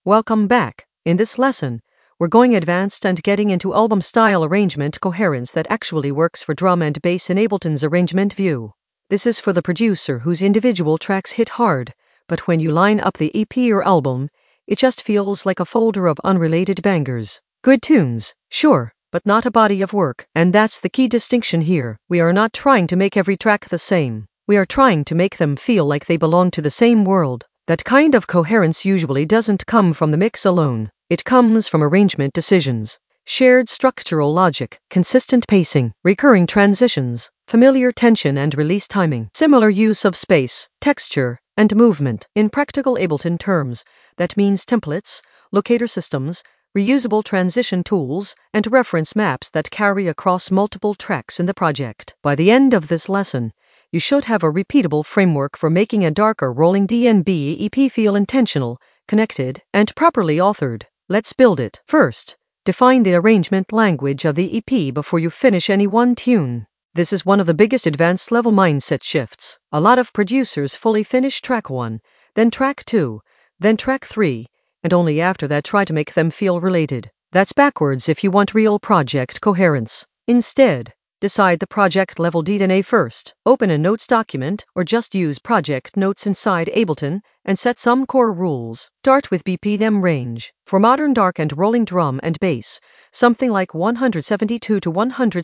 Welcome back. In this lesson, we're going advanced and getting into album-style arrangement coherence that actually works for drum and bass in Ableton's arrangement view. This is for the producer whose individual tracks hit hard, but when you line up the EP or album, it just feels like a folder of unrelated bangers. Good tunes, sure, but not a body of work, and that's the key distinction here. We are not trying to make every track the same. We are trying to make them feel like they belong to the same world. That kind of coherence usually doesn't come from the mix alone. It comes from arrangement decisions, shared structural logic, consistent pacing, recurring transitions, familiar tension and release timing, similar use of space, texture, and movement. In practical Ableton terms, that means templates, locator systems, reusable transition tools, and reference maps that carry across multiple tracks in the project. By the end of this lesson, you should have a repeatable framework for making a darker rolling DnB EP feel intentional, connected, and properly authored. Let's build it. First, define the arrangement language of the EP before you finish any one tune. This is one of the biggest advanced level mindset shifts. A lot of producers fully finish track 1, then track 2, then track 3, and only after that try to make them feel related. That's backwards if you want real project coherence. Instead, decide the project level DNA first. Open a notes document or just use project notes inside Ableton and set some core rules. Start with BPM range. For modern dark and rolling drum and bass, something like 172 to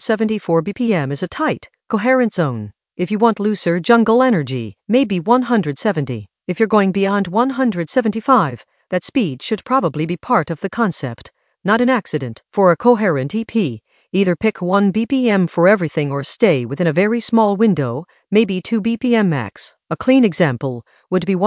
174 BPM is a tight, coherent zone. If you want looser jungle energy, maybe 170. If you're going beyond 175, that speed should probably be part of the concept, not an accident. For a coherent EP, either pick 1 BPM for everything or stay within a very small window, maybe 2 BPM max. A clean example would be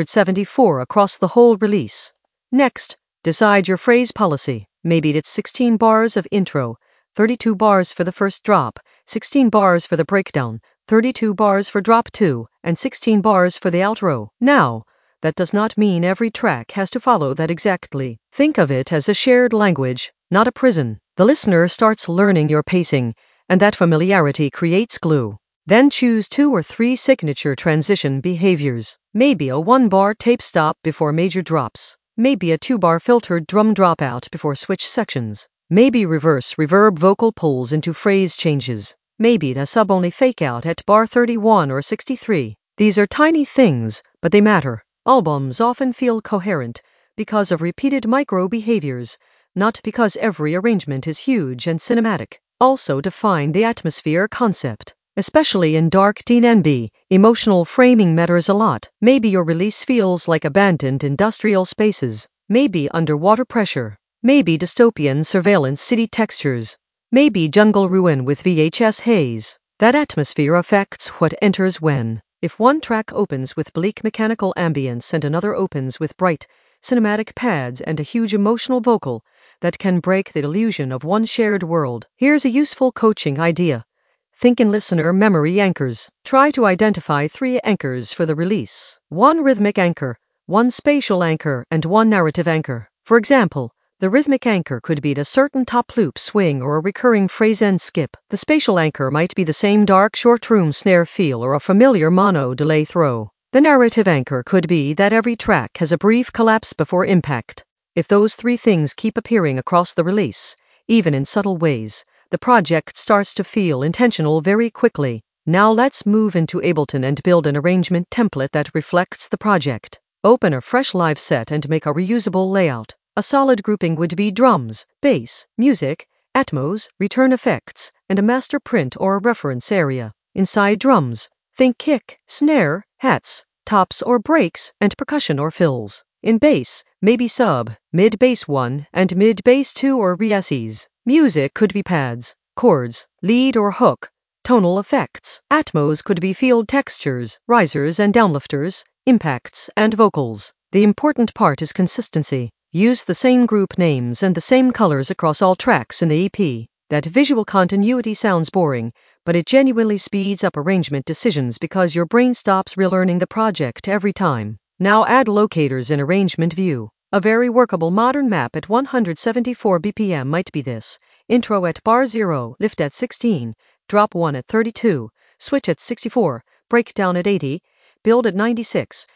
174 across the whole release. Next, decide your phrase policy. Maybe it's 16 bars of intro, 32 bars for the first drop, 16 bars for the breakdown, 32 bars for drop 2, and 16 bars for the outro. Now, that does not mean every track has to follow that exactly. Think of it as a shared language, not a prison. The listener starts learning your pacing, and that familiarity creates glue. Then choose 2 or 3 signature transition behaviors. Maybe a 1-bar tape stop before major drops. Maybe a 2-bar filtered drum dropout before switch sections. Maybe reverse reverb vocal pulls into phrase changes. Maybe a sub-only fake out at bar 31 or 63. These are tiny things, but they matter. Albums often feel coherent because of repeated micro behaviors, not because every arrangement is huge and cinematic. Also define the atmosphere concept. Especially in dark DnB, emotional framing matters a lot. Maybe your release feels like abandoned industrial spaces. Maybe underwater pressure. Maybe dystopian surveillance city textures. Maybe jungle ruin with VHS haze. That atmosphere affects what enters when. If one track opens with bleak mechanical ambience and another opens with bright, cinematic pads and a huge emotional vocal, that can break the illusion of one shared world. Here's a useful coaching idea. Think in listener memory anchors. Try to identify 3 anchors for the release. 1 rhythmic anchor, 1 spatial anchor, and 1 narrative anchor. For example, the rhythmic anchor could be a certain top loop swing or a recurring phrase end skip. The spatial anchor might be the same dark short room snare feel or a familiar mono delay throw. The narrative anchor could be that every track has a brief collapse before impact. If those 3 things keep appearing across the release, even in subtle ways, the project starts to feel intentional very quickly. Now let's move into Ableton and build an arrangement template that reflects the project. Open a fresh live set and make a reusable layout. A solid grouping would be drums, bass, music, Atmos, return effects, and a master print or reference area. Inside drums, think kick, snare, hats, tops or breaks, and percussion or fills. In bass, maybe sub, mid bass 1, and mid bass 2 or reses. Music could be pads, chords, lead or hook, tonal effects. Atmos could be field textures, risers and downlifters, impacts, and vocals. The important part is consistency. Use the same group names and the same colors across all tracks in the EP. That visual continuity sounds boring, but it genuinely speeds up arrangement decisions because your brain stops relearning the project every time. Now add locators in arrangement view. A very workable modern map at 174 BPM might be this. Intro at bar 0, lift at 16, drop 1 at 32, switch at 64, breakdown at 80, build at 96,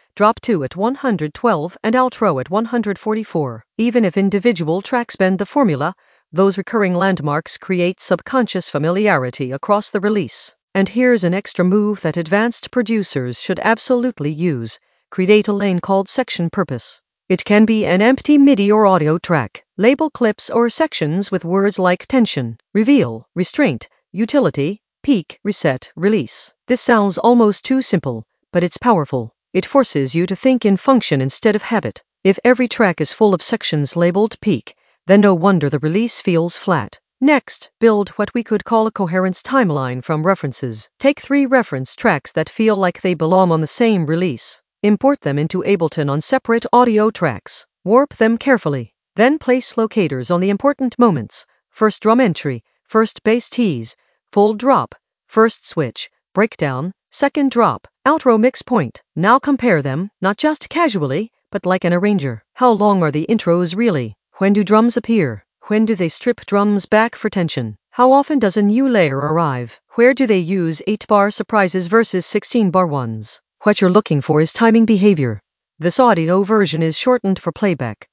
drop 2 at 112, and outro at 144. Even if individual tracks bend the formula, those recurring landmarks create subconscious familiarity across the release. And here's an extra move that advanced producers should absolutely use. Create a lane called section purpose. It can be an empty MIDI or audio track. Label clips or sections with words like tension, reveal, restraint, utility, peak, reset, release. This sounds almost too simple, but it's powerful. It forces you to think in function instead of habit. If every track is full of sections labeled peak, then no wonder the release feels flat. Next, build what we could call a coherence timeline from references. Take 3 reference tracks that feel like they belong on the same release. Import them into Ableton on separate audio tracks. Warp them carefully. Then place locators on the important moments. First drum entry, first bass tease, full drop, first switch, breakdown, second drop, outro mix point. Now compare them, not just casually, but like an arranger. How long are the intros really? When do drums appear? When do they strip drums back for tension? How often does a new layer arrive? Where do they use 8-bar surprises versus 16-bar ones? What you're looking for is timing behavior. This audio version is shortened for playback.